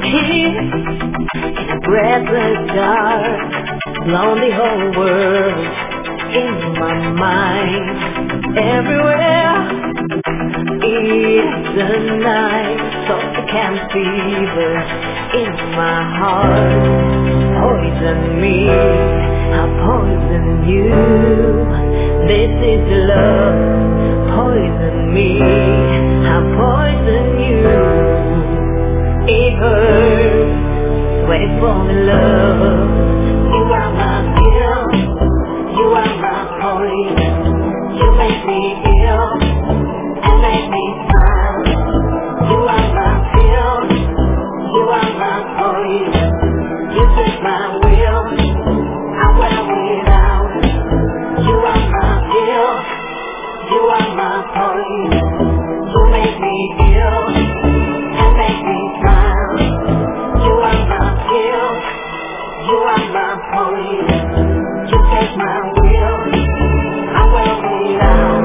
kiss in a breathless dark, blown the whole world in my mind. Everywhere is the night, Tropicana fever in my heart. Poison me, I poison you. This is love. Poison me, I poison you. It hurts, wait for me, love. You are my pill, you are my poison. You make me ill and make me smile. You are my pill, you are my poison. You take my will, I will without. You are my pill, you are my poison. You make me ill and make me smile. You are my pill, you are my poison. You take my will, I will without.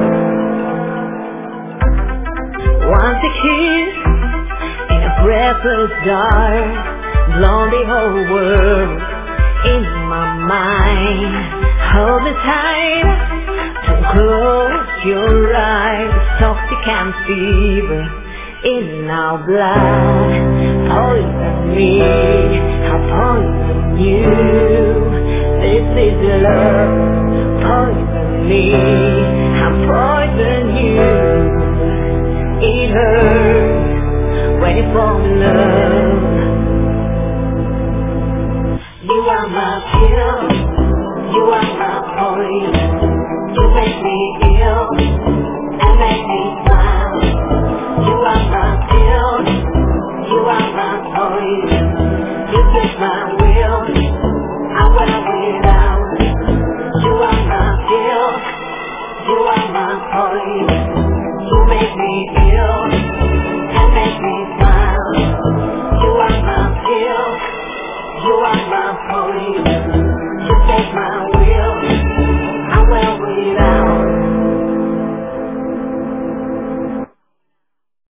Want a kiss in a breathless dark, blown the whole world in my mind. Hold me tight, don't close your eyes. Tropicana fever in our blood. Poison me, I poison you. This is love. Poison me,